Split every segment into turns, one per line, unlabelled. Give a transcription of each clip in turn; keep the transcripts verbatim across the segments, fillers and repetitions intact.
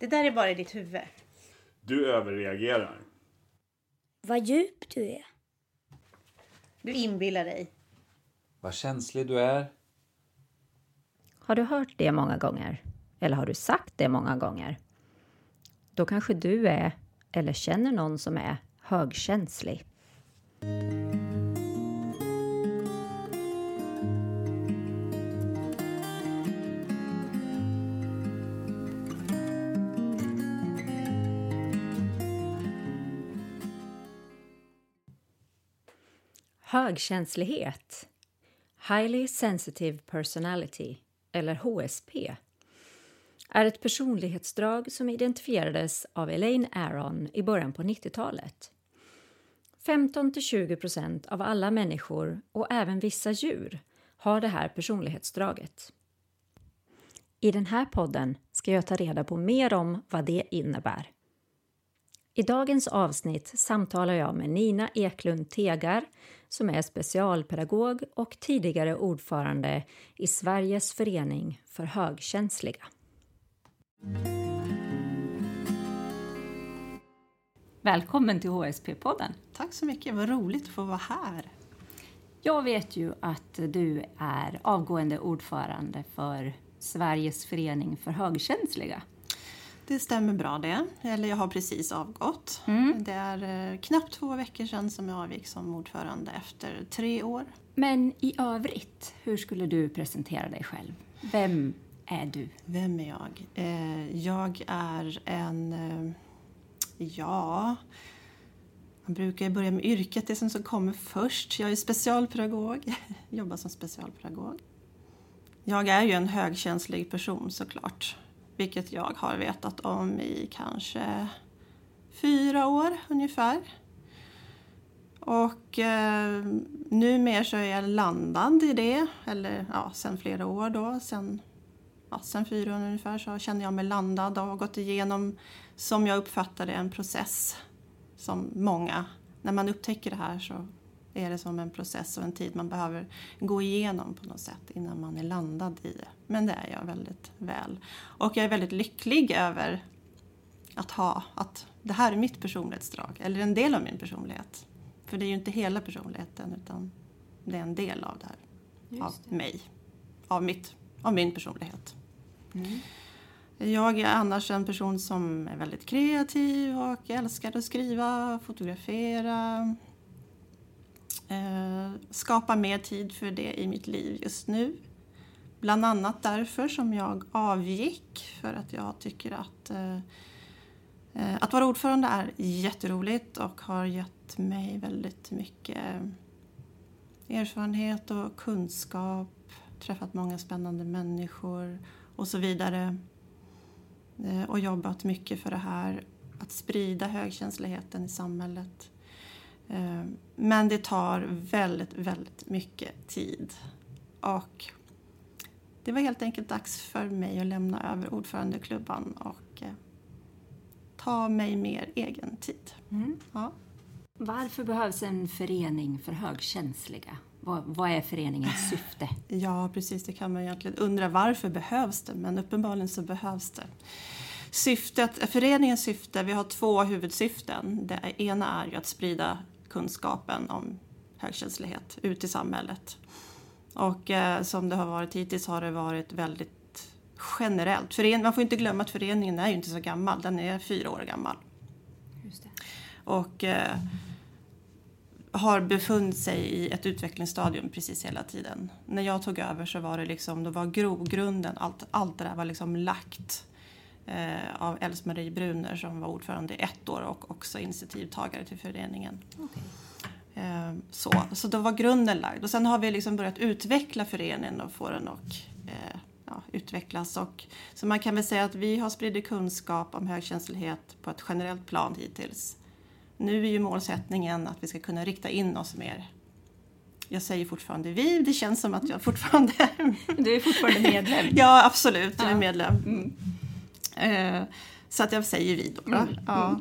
Det där är bara i ditt huvud.
Du överreagerar.
Vad djup du är.
Du inbillar dig.
Vad känslig du är.
Har du hört det många gånger? Eller har du sagt det många gånger? Då kanske du är, eller känner någon som är, högkänslig. Högkänslighet, Highly Sensitive Personality, eller H S P, är ett personlighetsdrag som identifierades av Elaine Aron i början på nittiotalet. femton till tjugo procent av alla människor och även vissa djur har det här personlighetsdraget. I den här podden ska jag ta reda på mer om vad det innebär. I dagens avsnitt samtalar jag med Nina Eklund Tegar som är specialpedagog och tidigare ordförande i Sveriges förening för högkänsliga. Välkommen till H S P-podden.
Tack så mycket, vad roligt att få vara här.
Jag vet ju att du är avgående ordförande för Sveriges förening för högkänsliga.
Det stämmer bra det, eller jag har precis avgått. Mm. Det är eh, knappt två veckor sedan som jag avgick som ordförande efter tre år.
Men i övrigt, hur skulle du presentera dig själv? Vem är du?
Vem är jag? Eh, jag är en, eh, ja, man brukar börja med yrket, det som, som kommer först. Jag är specialpedagog, jobbar som specialpedagog. Jag är ju en högkänslig person såklart. Vilket jag har vetat om i kanske fyra år ungefär. Och eh, numera så är jag landad i det. Eller ja, sen flera år då. Sen, ja, sen fyra år ungefär så känner jag mig landad och har gått igenom, som jag uppfattade, en process. Som många, när man upptäcker det här så är det som en process och en tid man behöver gå igenom på något sätt innan man är landad i det. Men det är jag väldigt väl. Och jag är väldigt lycklig över att ha, att det här är mitt personlighetsdrag. Eller en del av min personlighet. För det är ju inte hela personligheten utan det är en del av det här. Just av det. mig. Av, mitt, av min personlighet. Mm. Jag är annars en person som är väldigt kreativ och älskar att skriva, fotografera. Eh, skapa mer tid för det i mitt liv just nu. Bland annat därför som jag avgick. För att jag tycker att eh, att vara ordförande är jätteroligt och har gett mig väldigt mycket erfarenhet och kunskap. Träffat många spännande människor och så vidare. Eh, och jobbat mycket för det här. Att sprida högkänsligheten i samhället. Men det tar väldigt, väldigt mycket tid. Och det var helt enkelt dags för mig att lämna över ordförandeklubban och ta mig mer egen tid. Mm. Ja.
Varför behövs en förening för högkänsliga? Vad, vad är föreningens syfte?
Ja, precis. Det kan man egentligen undra. Varför behövs det? Men uppenbarligen så behövs det. Syftet, föreningens syfte, vi har två huvudsyften. Det ena är ju att sprida kunskapen om högkänslighet ut i samhället. Och eh, som det har varit hittills har det varit väldigt generellt. Fören- man får inte glömma att föreningen är ju inte så gammal, den är fyra år gammal. Just det. Och eh, har befunnit sig i ett utvecklingsstadium precis hela tiden. När jag tog över så var det liksom, då var grogrunden, allt, allt det där var liksom lagt. Eh, av Else-Marie Bruner som var ordförande i ett år och också initiativtagare till föreningen. Okay. Eh, så, så då var grunden lagd. Och sen har vi liksom börjat utveckla föreningen och få den att eh, ja, utvecklas. Och, så man kan väl säga att vi har spridit kunskap om högkänslighet på ett generellt plan hittills. Nu är ju målsättningen att vi ska kunna rikta in oss mer. Jag säger fortfarande vi, det känns som att jag fortfarande...
Du är fortfarande medlem.
Ja, absolut, jag är medlem. Mm. Så att jag säger vi då. Mm. Ja.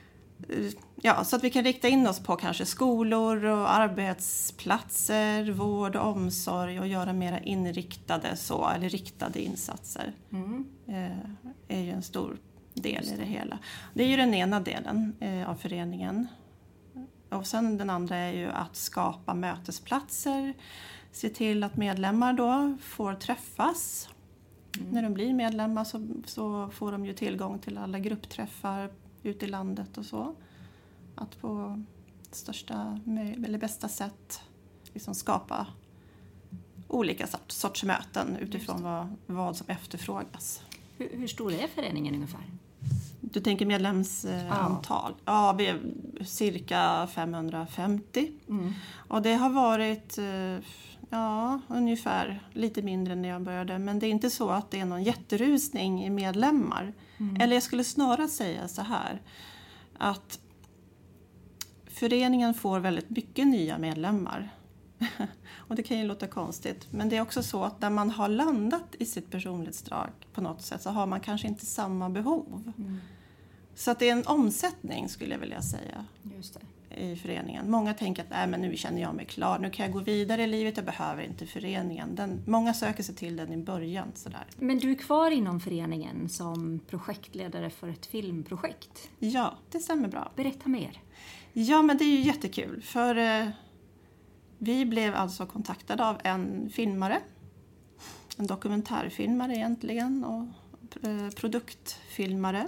Ja, så att vi kan rikta in oss på kanske skolor och arbetsplatser, vård och omsorg och göra mera inriktade så, eller riktade insatser. Mm. är ju en stor del i det hela. Det är ju den ena delen eh, av föreningen. Och sen den andra är ju att skapa mötesplatser. Se till att medlemmar då får träffas. Mm. När de blir medlemmar så, så får de ju tillgång till alla gruppträffar ute i landet och så. Att på största eller bästa sätt liksom skapa olika sorts, sorts möten utifrån vad, vad som efterfrågas.
Hur, hur stor är föreningen ungefär?
Du tänker medlemsantal? Ja, ja vi är cirka femhundrafemtio. Mm. Och det har varit ja, ungefär lite mindre än när jag började. Men det är inte så att det är någon jätterusning i medlemmar. Mm. Eller jag skulle snarare säga så här. Att föreningen får väldigt mycket nya medlemmar. Och det kan ju låta konstigt. Men det är också så att när man har landat i sitt personlighetsdrag på något sätt så har man kanske inte samma behov. Mm. Så att det är en omsättning skulle jag vilja säga.
Just det.
I föreningen. Många tänker att Nej, men nu känner jag mig klar. Nu kan jag gå vidare i livet. Jag behöver inte föreningen. Den, många söker sig till den i början. Sådär.
Men du är kvar inom föreningen som projektledare för ett filmprojekt.
Ja, det stämmer bra.
Berätta mer.
Ja, men det är ju jättekul. För eh, vi blev alltså kontaktade av en filmare. En dokumentärfilmare egentligen. Och eh, produktfilmare.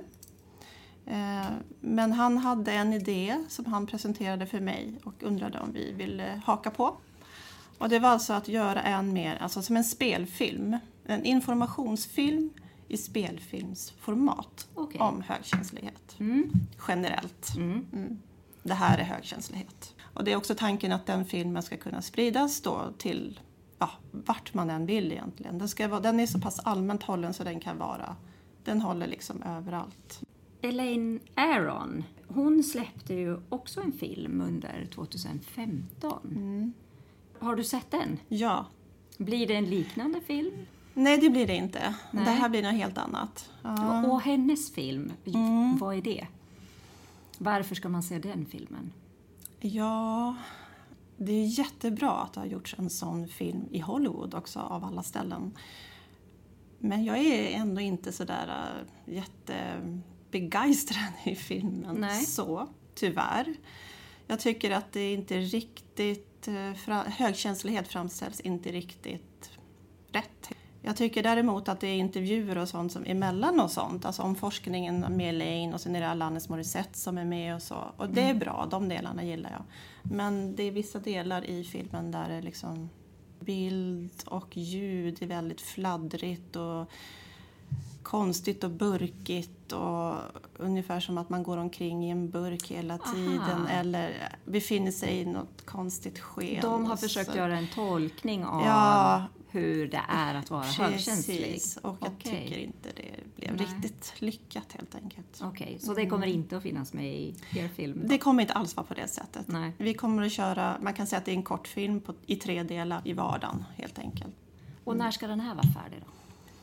Men han hade en idé som han presenterade för mig och undrade om vi ville haka på. Och det var alltså att göra en mer, alltså som en spelfilm, en informationsfilm i spelfilmsformat okay. om högkänslighet. Mm. Generellt. Mm. Mm. Det här är högkänslighet. Och det är också tanken att den filmen ska kunna spridas då till ja, vart man än vill egentligen. Den, ska vara, den är så pass allmänt hållen så den kan vara, den håller liksom överallt.
Elaine Aron, hon släppte ju också en film under tjugohundrafemton. Mm. Har du sett den?
Ja.
Blir det en liknande film?
Nej, det blir det inte. Nej. Det här blir något helt annat.
Ja. Och, och hennes film, mm. vad är det? Varför ska man se den filmen?
Ja, det är jättebra att det har gjorts en sån film i Hollywood också av alla ställen. Men jag är ändå inte sådär uh, jätte... begeistrad i filmen.
Nej.
Så, tyvärr. Jag tycker att det inte riktigt, högkänslighet framställs inte riktigt rätt. Jag tycker däremot att det är intervjuer och sånt som emellan och sånt. Alltså om forskningen med Elaine och sen är det Alanis Morissette som är med och så. Och det är bra, de delarna gillar jag. Men det är vissa delar i filmen där det liksom bild och ljud är väldigt fladdrigt och konstigt och burkigt och ungefär som att man går omkring i en burk hela tiden. Aha. Eller befinner sig i något konstigt sken.
De har försökt
så.
göra en tolkning av
ja,
hur det är att vara
precis.
högkänslig.
Och jag
okay.
tycker inte det blev Nej. riktigt lyckat helt enkelt.
Okej, okay. Så det kommer inte att finnas med i er film? Då?
Det kommer inte alls vara på det sättet.
Nej.
Vi kommer att köra, man kan säga att det är en kortfilm på, i tre delar i vardagen helt enkelt.
Och när ska den här vara färdig då?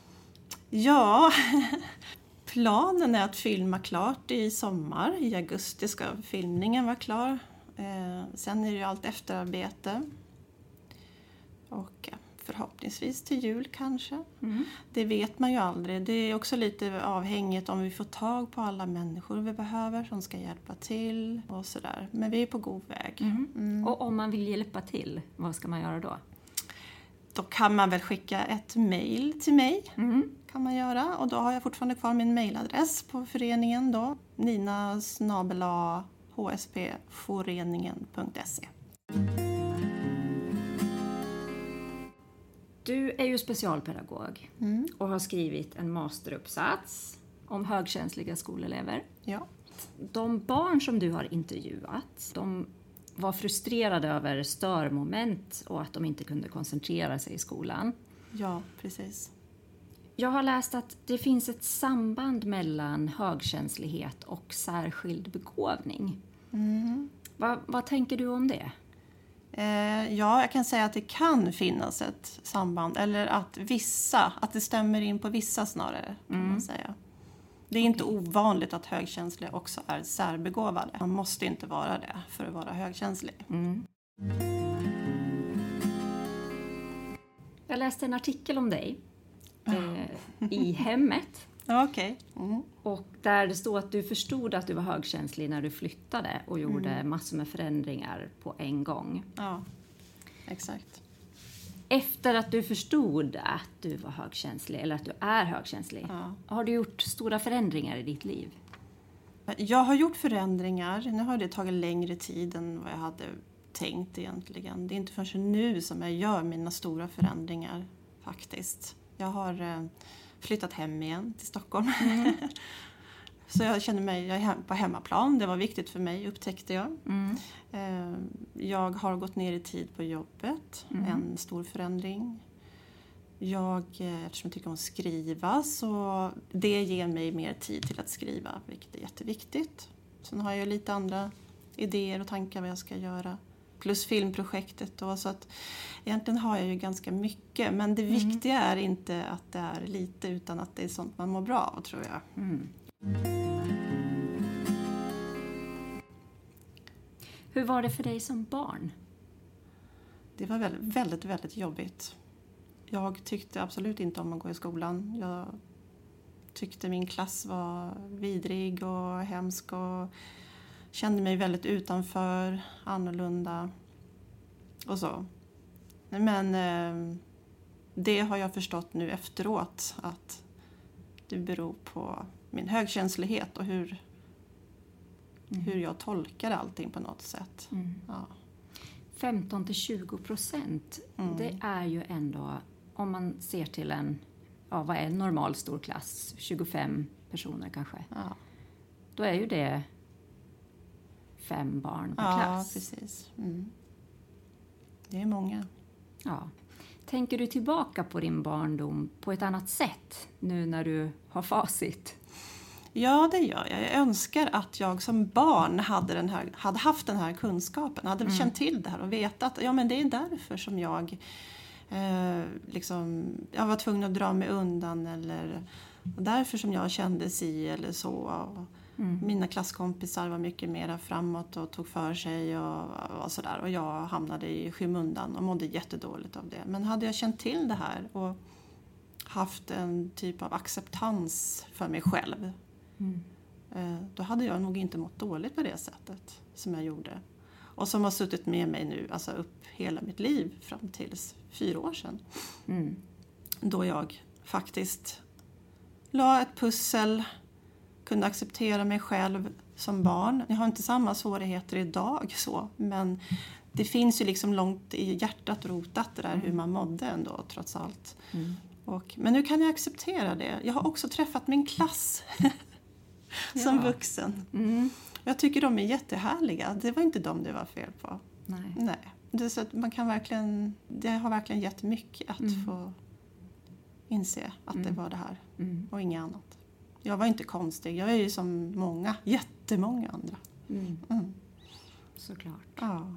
Ja, planen är att filma klart i sommar. I augusti ska filmningen vara klar. Eh, sen är det ju allt efterarbete. Och förhoppningsvis till jul kanske. Mm. Det vet man ju aldrig. Det är också lite avhängigt om vi får tag på alla människor vi behöver som ska hjälpa till och sådär. Men vi är på god väg.
Mm. Mm. Och om man vill hjälpa till, vad ska man göra då?
Då kan man väl skicka ett mejl till mig.
Mm.
Kan man göra. Och då har jag fortfarande kvar min mejladress på föreningen då. nina snabel-a h s p foreningen punkt se.
Du är ju specialpedagog mm. och har skrivit en masteruppsats om högkänsliga skolelever.
Ja.
De barn som du har intervjuat, de var frustrerade över störmoment och att de inte kunde koncentrera sig i skolan.
Ja, precis.
Jag har läst att det finns ett samband mellan högkänslighet och särskild begåvning. Mm. Va, vad tänker du om det?
Eh, ja, jag kan säga att det kan finnas ett samband. Eller att vissa, att det stämmer in på vissa snarare kan mm. man säga. Det är inte okay. ovanligt att högkänsliga också är särbegåvade. Man måste inte vara det för att vara högkänslig. Mm.
Jag läste en artikel om dig eh, i Hemmet.
Okej. Okay. Mm.
Och där det står att du förstod att du var högkänslig när du flyttade och gjorde mm. massor med förändringar på en gång.
Ja, exakt.
Efter att du förstod att du var högkänslig, eller att du är högkänslig,
ja.
har du gjort stora förändringar i ditt liv?
Jag har gjort förändringar. Nu har det tagit längre tid än vad jag hade tänkt egentligen. Det är inte förrän nu som jag gör mina stora förändringar faktiskt. Jag har flyttat hem igen till Stockholm. Mm. Så jag känner mig jag är på hemmaplan. Det var viktigt för mig, upptäckte jag.
Mm.
Jag har gått ner i tid på jobbet. Mm. En stor förändring. Jag, eftersom jag tycker om att skriva, så det ger mig mer tid till att skriva, vilket är jätteviktigt. Sen har jag lite andra idéer och tankar vad jag ska göra. Plus filmprojektet då, så att egentligen har jag ju ganska mycket. Men det mm. viktiga är inte att det är lite, utan att det är sånt man mår bra av, tror jag.
Mm. Hur var det för dig som barn?
Det var väldigt, väldigt, väldigt jobbigt. Jag tyckte absolut inte om att gå i skolan. Jag tyckte min klass var vidrig och hemsk och kände mig väldigt utanför, annorlunda och så. Men eh, det har jag förstått nu efteråt, att det beror på min högkänslighet och hur, mm. hur jag tolkar allting på något sätt.
Mm.
Ja.
femton till tjugo procent,
mm.
det är ju ändå, om man ser till en, ja, vad är en normal stor klass, tjugofem personer kanske.
Ja.
Då är ju det fem barn per
ja,
klass.
Ja, precis. Mm. Det är många.
Ja. Tänker du tillbaka på din barndom på ett annat sätt nu när du har facit?
Ja, det gör jag. Jag önskar att jag som barn hade, den här, hade haft den här kunskapen. Hade mm. känt till det här och vetat att ja, men det är därför som jag eh, liksom, jag var tvungen att dra mig undan. Eller därför som jag kände sig eller så. Och mm. mina klasskompisar var mycket mer framåt och tog för sig och, och sådär. Och jag hamnade i skymundan och mådde jättedåligt av det. Men hade jag känt till det här och haft en typ av acceptans för mig själv,
Mm.
då hade jag nog inte mått dåligt på det sättet som jag gjorde. Och som har suttit med mig nu, alltså upp hela mitt liv fram tills fyra år sedan.
Mm.
Då jag faktiskt la ett pussel, kunde acceptera mig själv som barn. Jag har inte samma svårigheter idag så, men det finns ju liksom långt i hjärtat rotat det där mm. hur man mådde ändå trots allt.
Mm.
Och, men nu kan jag acceptera det. Jag har också träffat min klass som
ja.
vuxen.
Mm.
Jag tycker de är jättehärliga. Det var inte de det var fel på.
Nej.
Nej. Det, är så att man kan verkligen, det har verkligen gett mycket att
Mm.
få inse att
Mm.
det var det här
Mm.
och inget annat. Jag var inte konstig. Jag är ju som många, jättemånga andra.
Mm.
Mm.
Såklart.
Ja.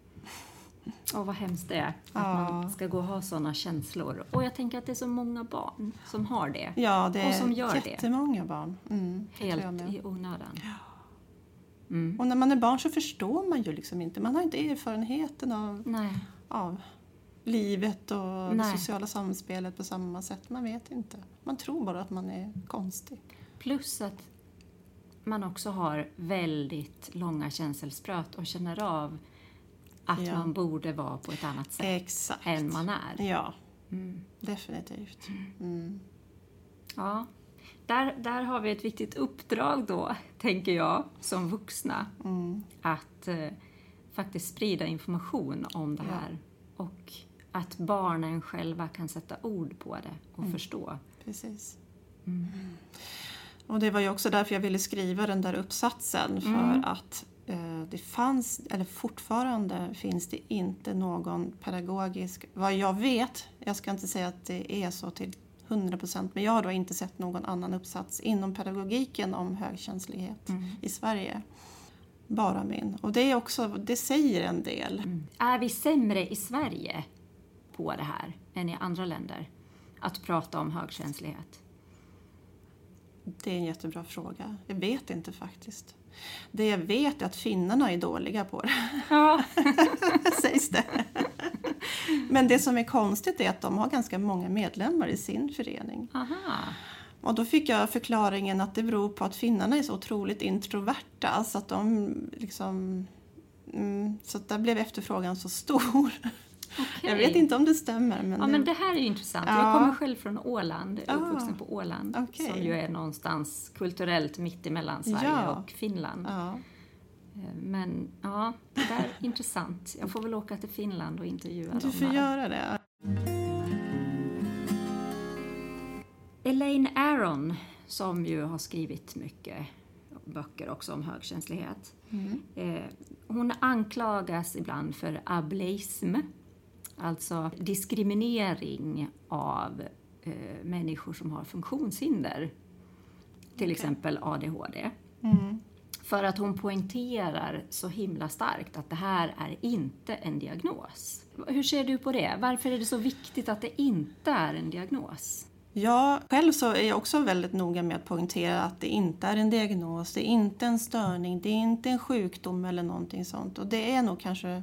Och vad hemskt det är att
Ja.
man ska gå och ha sådana känslor. Och jag tänker att det är så många barn som har det.
Ja, det
Och som
är
gör
jättemånga barn. Mm, det tror jag
Helt
med.
i onödan.
Ja.
Mm.
Och när man är barn så förstår man ju liksom inte. Man har inte erfarenheten av,
Nej.
av livet och
Nej.
det sociala samspelet på samma sätt. Man vet inte. Man tror bara att man är konstig.
Plus att man också har väldigt långa känselspröt och känner av att
Ja.
man borde vara på ett annat sätt
Exakt.
än man är.
Ja,
Mm.
definitivt. Mm.
Ja. Där, där har vi ett viktigt uppdrag då, tänker jag, som vuxna.
Mm.
Att eh, faktiskt sprida information om det
Ja.
här. Och att barnen själva kan sätta ord på det och
Mm.
förstå.
Precis.
Mm.
Och det var ju också därför jag ville skriva den där uppsatsen. För
Mm.
att eh, det fanns, eller fortfarande finns det inte någon pedagogisk, vad jag vet, jag ska inte säga att det är så till hundra procent, men jag har då inte sett någon annan uppsats inom pedagogiken om högkänslighet
Mm.
i Sverige. Bara min. Och det är också, det säger en del.
Mm. Är vi sämre i Sverige på det här än i andra länder? Att prata om högkänslighet?
Det är en jättebra fråga. Jag vet inte faktiskt. Det jag vet är att finnarna är dåliga på det.
Ja.
Sägs det. Men det som är konstigt är att de har ganska många medlemmar i sin förening.
Aha.
Och då fick jag förklaringen att det beror på att finnarna är så otroligt introverta. Så att de liksom... Mm, så att där blev efterfrågan så stor. Okay. Jag vet inte om det stämmer. Men
ja,
det...
men det här är ju intressant.
Ja.
Jag kommer själv från Åland,
Ja.
uppvuxen på Åland.
Okay.
Som ju är någonstans kulturellt mitt emellan Sverige
Ja.
och Finland.
Ja.
Men ja, det där är intressant. Jag får väl åka till Finland och intervjua dem.
Du får
här.
göra det.
Elaine Aron, som ju har skrivit mycket böcker också om högkänslighet. Mm. Eh, hon anklagas ibland för ableism, alltså diskriminering av eh, människor som har funktionshinder. Till okay. exempel A D H D. Mm. För att hon poängterar så himla starkt att det här är inte en diagnos. Hur ser du på det? Varför är det så viktigt att det inte är en diagnos?
Ja, själv så är jag också väldigt noga med att poängtera att det inte är en diagnos, det är inte en störning, det är inte en sjukdom eller någonting sånt. Och det är nog kanske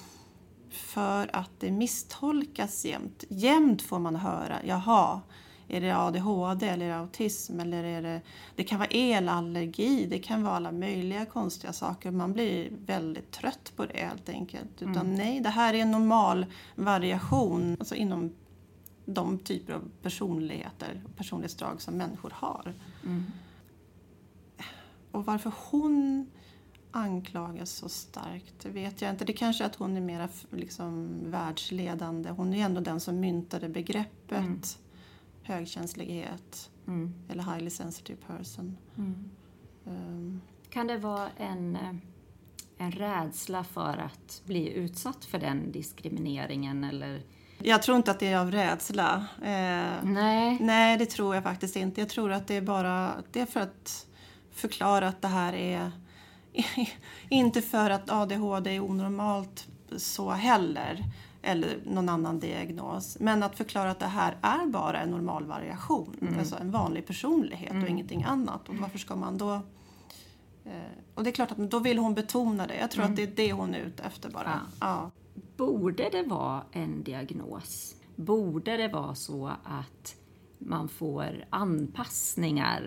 för att det misstolkas jämt. Jämt får man höra, jaha, är det A D H D eller är det autism eller är det... Det kan vara elallergi, det kan vara alla möjliga konstiga saker. Man blir väldigt trött på det helt enkelt. Utan mm. nej, det här är en normal variation, alltså inom de typer av personligheter och personlighetsdrag som människor har. Mm. Och varför hon anklagas så starkt, det vet jag inte. Det kanske är att hon är mer liksom världsledande. Hon är ändå den som myntade begreppet mm. högkänslighet mm. eller highly sensitive person. Mm. Um.
Kan det vara en, en rädsla för att bli utsatt för den diskrimineringen eller...
Jag tror inte att det är av rädsla. Eh,
nej.
Nej, det tror jag faktiskt inte. Jag tror att det är bara det är för att förklara att det här är inte för att A D H D är onormalt så heller eller någon annan diagnos. Men att förklara att det här är bara en normal variation. Mm. Alltså en vanlig personlighet mm. och ingenting annat. Och varför ska man då... Eh, och det är klart att då vill hon betona det. Jag tror mm. att det är det hon är ute efter bara.
Ja.
Ja.
Borde det vara en diagnos? Borde det vara så att man får anpassningar?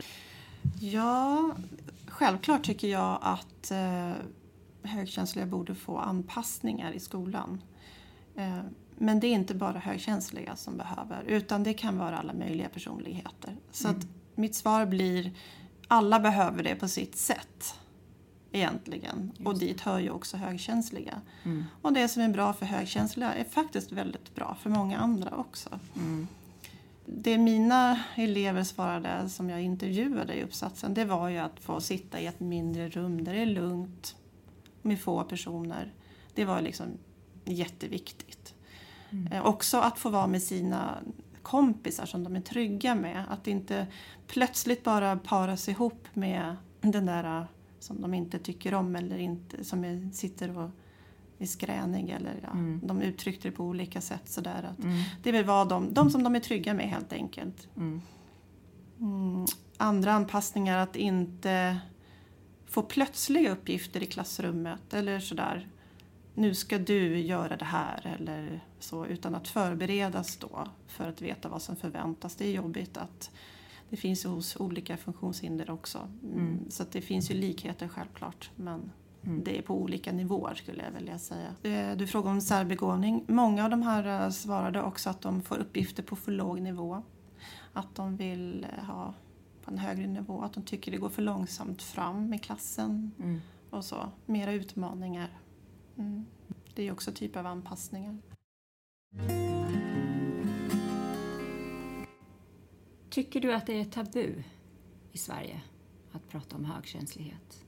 Ja, självklart tycker jag att eh, högkänsliga borde få anpassningar i skolan. Eh, men det är inte bara högkänsliga som behöver, utan det kan vara alla möjliga personligheter. Så mm. att mitt svar blir, alla behöver det på sitt sätt. Egentligen. Och dit hör ju också högkänsliga. Mm. Och det som är bra för högkänsliga är faktiskt väldigt bra för många andra också. Mm. Det mina elever svarade som jag intervjuade i uppsatsen, det var ju att få sitta i ett mindre rum där det är lugnt med få personer. Det var liksom jätteviktigt. Mm. Eh, också att få vara med sina kompisar som de är trygga med. Att inte plötsligt bara paras ihop med den där som de inte tycker om eller inte, som är, sitter och är skränig eller ja, mm. de uttryckte det på olika sätt sådär att mm. det vill vara de, de som de är trygga med helt enkelt. Mm. Mm. Andra anpassningar, att inte få plötsliga uppgifter i klassrummet eller sådär, nu ska du göra det här eller så, utan att förberedas då för att veta vad som förväntas. Det är jobbigt att det finns ju hos olika funktionshinder också. Mm. Så att det finns ju likheter självklart. Men mm. det är på olika nivåer skulle jag vilja säga. Du frågar om särbegåvning. Många av de här svarade också att de får uppgifter på för låg nivå. Att de vill ha på en högre nivå. Att de tycker det går för långsamt fram med klassen. Mm. Och så. Mera utmaningar. Mm. Det är också typ av anpassningar.
Tycker du att det är tabu i Sverige att prata om högkänslighet?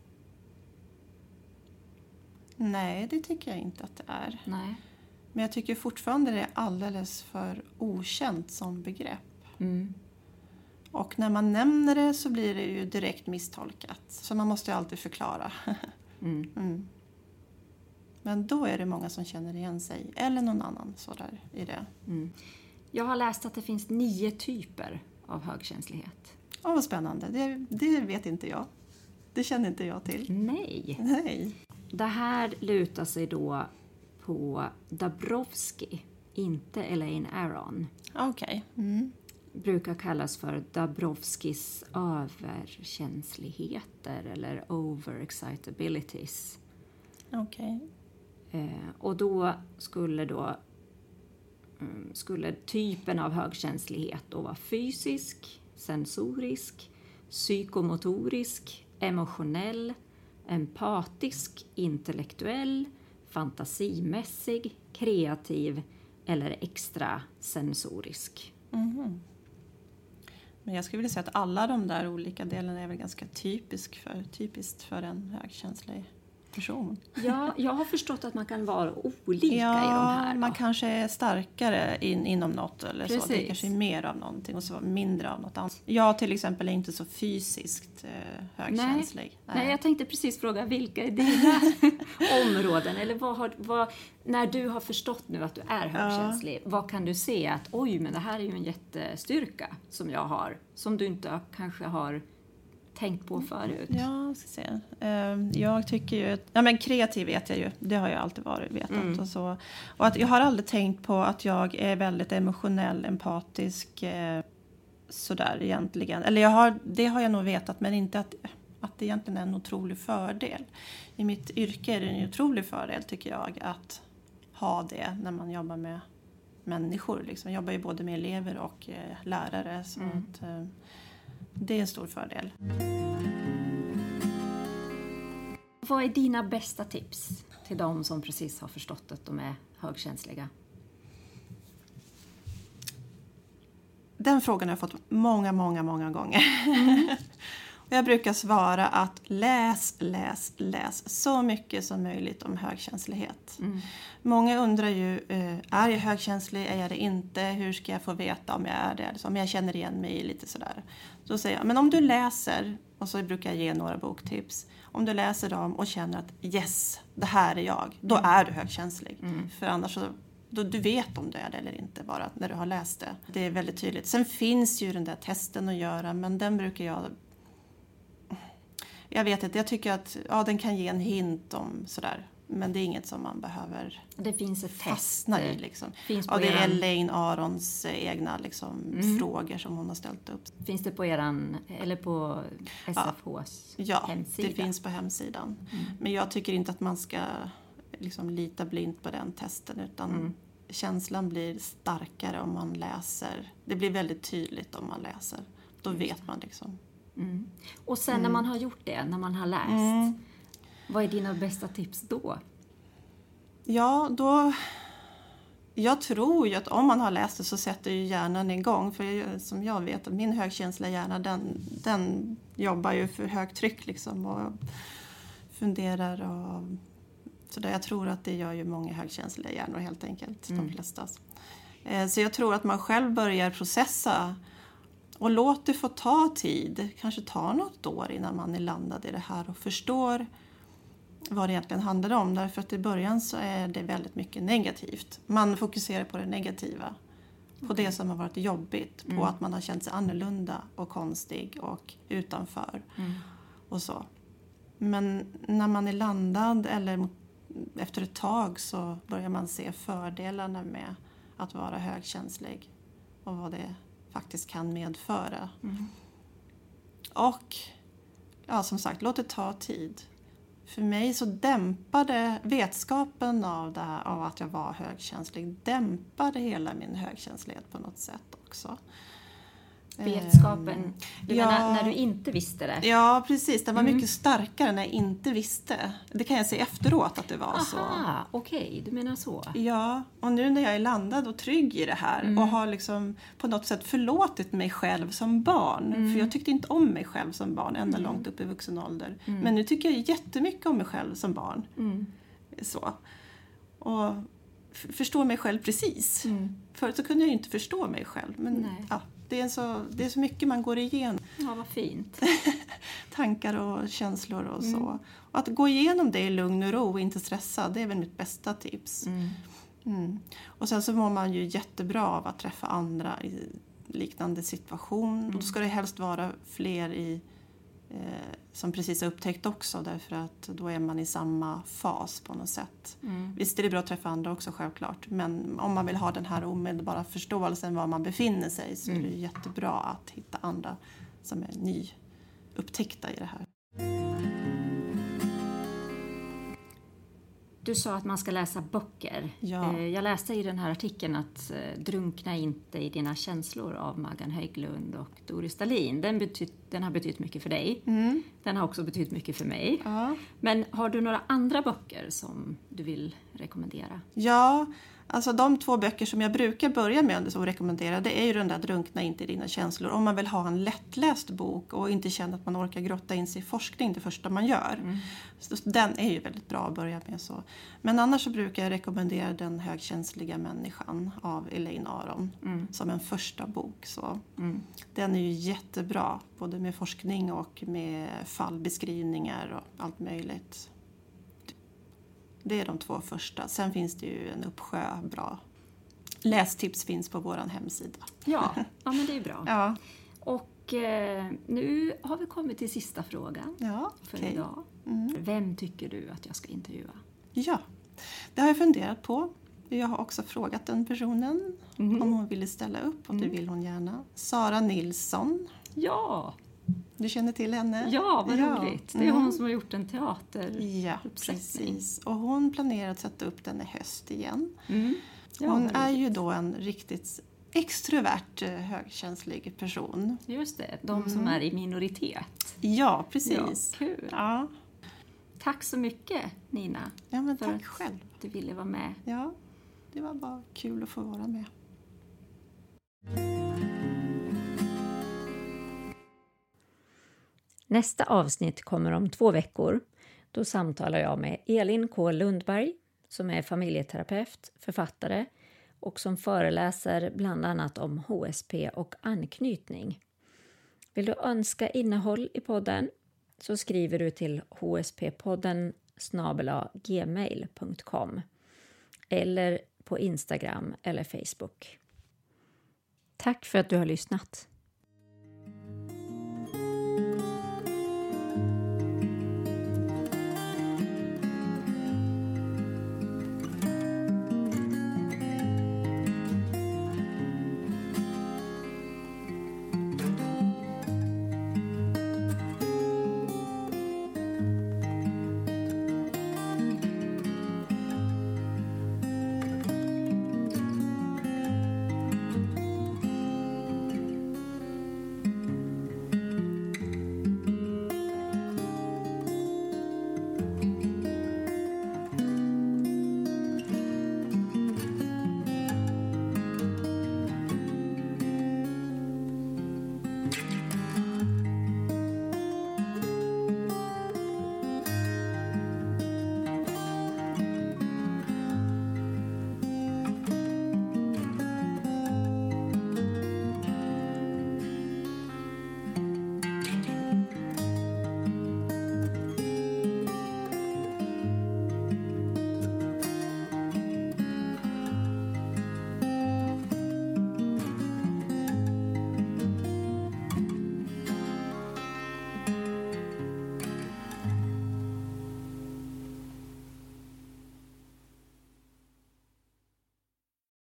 Nej, det tycker jag inte att det är.
Nej.
Men jag tycker fortfarande det är alldeles för okänt som begrepp. Mm. Och när man nämner det så blir det ju direkt misstolkat. Så man måste ju alltid förklara. mm. Mm. Men då är det många som känner igen sig. Eller någon annan sådär i det.
Mm. Jag har läst att det finns nio typer av högkänslighet.
Åh, vad spännande. Det, det vet inte jag. Det känner inte jag till.
Nej.
Nej.
Det här lutar sig då på Dabrowski, inte Elaine Aron.
Okej. Okay. Mm.
brukar kallas för Dabrowskis överkänsligheter eller overexcitabilities.
Okej.
Okay. Eh, och då skulle då um, skulle typen av högkänslighet då vara fysisk, sensorisk, psykomotorisk, emotionell, empatisk, intellektuell, fantasimässig, kreativ eller extrasensorisk.
Mm. Men jag skulle vilja säga att alla de där olika delarna är väl ganska typisk för, typiskt för en högkänslig person.
Ja, jag har förstått att man kan vara olika
ja,
i de här.
Ja, man kanske är starkare in, inom något eller
Precis.
så. Det kanske är mer av någonting och så mindre av något annat. Jag till exempel är inte så fysiskt eh, högkänslig.
Nej. Nej. Nej, jag tänkte precis fråga vilka är dina områden? Eller vad har, vad, när du har förstått nu att du är högkänslig, ja. Vad kan du se att oj, men det här är ju en jättestyrka som jag har. Som du inte kanske har tänkt på förut.
Ja, jag ska se. Jag tycker ju att, ja men kreativ vet jag ju. Det har jag alltid varit vetat mm. och så. Och att jag har aldrig tänkt på att jag är väldigt emotionell, empatisk sådär egentligen. Eller jag har, det har jag nog vetat, men inte att, att det egentligen är en otrolig fördel. I mitt yrke är det en otrolig fördel tycker jag att ha det när man jobbar med människor. Liksom. Jag jobbar ju både med elever och lärare så mm. att det är en stor fördel.
Vad är dina bästa tips till de som precis har förstått att de är högkänsliga?
Den frågan har jag fått många, många, många gånger. Mm. Och jag brukar svara att läs, läs, läs så mycket som möjligt om högkänslighet. Mm. Många undrar ju, är jag högkänslig, är jag det inte? Hur ska jag få veta om jag är det? Alltså om jag känner igen mig lite sådär. Då säger jag, men om du läser, och så brukar jag ge några boktips. Om du läser dem och känner att yes, det här är jag, då är du högkänslig. Mm. För annars så, då, du vet om du är det eller inte bara när du har läst det. Det är väldigt tydligt. Sen finns ju den där testen att göra, men den brukar jag... Jag vet inte, jag tycker att ja, den kan ge en hint om sådär. Men det är inget som man behöver
det finns ett
fastna i. Liksom.
Finns
ja, det
eran...
är Elaine Arons egna liksom, mm. frågor som hon har ställt upp.
Finns det på eran, eller på S F H:s
ja,
hemsida?
Ja, det finns på hemsidan. Mm. Men jag tycker inte att man ska liksom, lita blint på den testen. Utan mm. känslan blir starkare om man läser. Det blir väldigt tydligt om man läser. Då Just. vet man liksom.
Mm. Och sen mm. när man har gjort det, när man har läst, mm. vad är dina bästa tips då?
Ja, då... Jag tror ju att om man har läst det så sätter ju hjärnan igång. För som jag vet, att min högkänsliga hjärna, den, den jobbar ju för högtryck liksom och funderar och... Så där, jag tror att det gör ju många högkänsliga hjärnor helt enkelt, mm. de flesta. Så jag tror att man själv börjar processa. Och låt det få ta tid, kanske ta något år innan man är landad i det här och förstår vad det egentligen handlar om. Därför att i början så är det väldigt mycket negativt. Man fokuserar på det negativa, på det som har varit jobbigt, på mm. att man har känt sig annorlunda och konstig och utanför mm. och så. Men när man är landad eller efter ett tag så börjar man se fördelarna med att vara högkänslig och vad det faktiskt kan medföra. Mm. Och ja, som sagt, låt det ta tid. För mig så dämpade vetskapen av, det här, av att jag var högkänslig, dämpade hela min högkänslighet på något sätt också.
Vetskapen, du ja, menar när du inte visste det?
Ja, precis. Den var mm. mycket starkare när jag inte visste. Det kan jag säga efteråt att det var
Aha,
så.
okej, okay, du menar så.
Ja, och nu när jag är landad och trygg i det här mm. och har liksom på något sätt förlåtit mig själv som barn. Mm. För jag tyckte inte om mig själv som barn ända mm. långt upp i vuxen ålder. Mm. Men nu tycker jag jättemycket om mig själv som barn. Mm. Så. Och f- förstår mig själv precis. Mm. Förut så kunde jag ju inte förstå mig själv. Men
Nej.
ja. Det är, så, det är så mycket man går igenom.
Ja, vad fint.
Tankar och känslor och mm. så. Och att gå igenom det i lugn och ro och inte stressa, det är väl mitt bästa tips. Mm. Mm. Och sen så mår man ju jättebra av att träffa andra i liknande situation. Mm. Och då ska det helst vara fler i eh, som precis har upptäckt också, därför att då är man i samma fas på något sätt. Mm. Visst är det bra att träffa andra också självklart, men om man vill ha den här omedelbara förståelsen var man befinner sig så mm. är det jättebra att hitta andra som är nyupptäckta i det här.
Du sa att man ska läsa böcker.
Ja.
Jag läste i den här artikeln att Drunkna inte i dina känslor av Maggan Höglund och Doris Dahlin. Den, betytt, den har betytt mycket för dig. Mm. Den har också betytt mycket för mig.
Ja.
Men har du några andra böcker som du vill rekommendera?
Ja, alltså de två böcker som jag brukar börja med och rekommendera, det är ju den där Drunkna inte i dina känslor. Om man vill ha en lättläst bok och inte känner att man orkar grotta in sig i forskning det första man gör. Mm. Så den är ju väldigt bra att börja med så. Men annars så brukar jag rekommendera Den högkänsliga människan av Elaine Aron mm. som en första bok. Så. Mm. Den är ju jättebra, både med forskning och med fallbeskrivningar och allt möjligt. Det är de två första. Sen finns det ju en uppsjö bra lästips finns på vår hemsida.
Ja, ja men det är bra.
Ja.
Och eh, nu har vi kommit till sista frågan
ja,
för
okay.
idag. Mm. Vem tycker du att jag ska intervjua?
Ja, det har jag funderat på. Jag har också frågat den personen mm. om hon ville ställa upp och mm. det vill hon gärna. Sara Nilsson.
Ja!
Du känner till henne?
Ja, vad
ja.
roligt. Det är mm. hon som har gjort en teater.
Ja, precis. Och hon planerar att sätta upp den i höst igen.
Mm. Ja,
hon är ju då en riktigt extrovert, högkänslig person.
Just det, de mm. som är i minoritet.
Ja, precis.
Ja, kul.
Ja.
Tack så mycket, Nina.
Ja, men
för
tack
att
själv.
Du ville vara med.
Ja, det var bara kul att få vara med.
Nästa avsnitt kommer om två veckor. Då samtalar jag med Elin K. Lundberg som är familjeterapeut, författare och som föreläser bland annat om H S P och anknytning. Vill du önska innehåll i podden så skriver du till h s p podden snabel-a gmail punkt com eller på Instagram eller Facebook. Tack för att du har lyssnat.